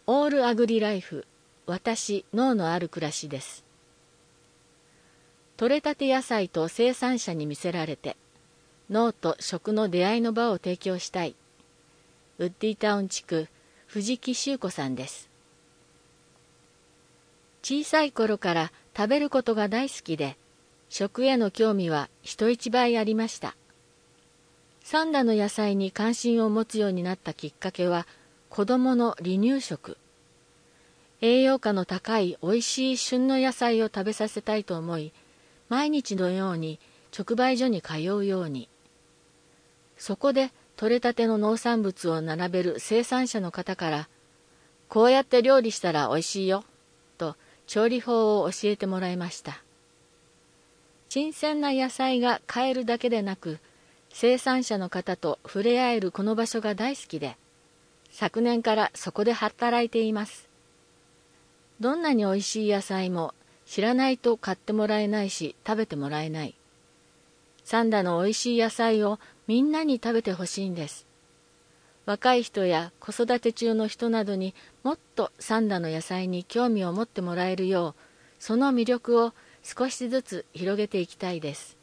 オールアグリライフ、私、農のある暮らしです。採れたて野菜と生産者に魅せられて、農と食の出会いの場を提供したい。ウッディタウン地区、藤木修子さんです。小さい頃から食べることが大好きで、食への興味は人一倍ありました。三田の野菜に関心を持つようになったきっかけは、子供の離乳食。栄養価の高いおいしい旬の野菜を食べさせたいと思い、毎日のように直売所に通うように。そこで採れたての農産物を並べる生産者の方から、こうやって料理したらおいしいよ、と調理法を教えてもらいました。新鮮な野菜が買えるだけでなく、生産者の方と触れ合えるこの場所が大好きで、昨年からそこで働いています。どんなにおいしい野菜も知らないと買ってもらえないし食べてもらえない。三田のおいしい野菜をみんなに食べてほしいんです。若い人や子育て中の人などにもっと三田の野菜に興味を持ってもらえるよう、その魅力を少しずつ広げていきたいです。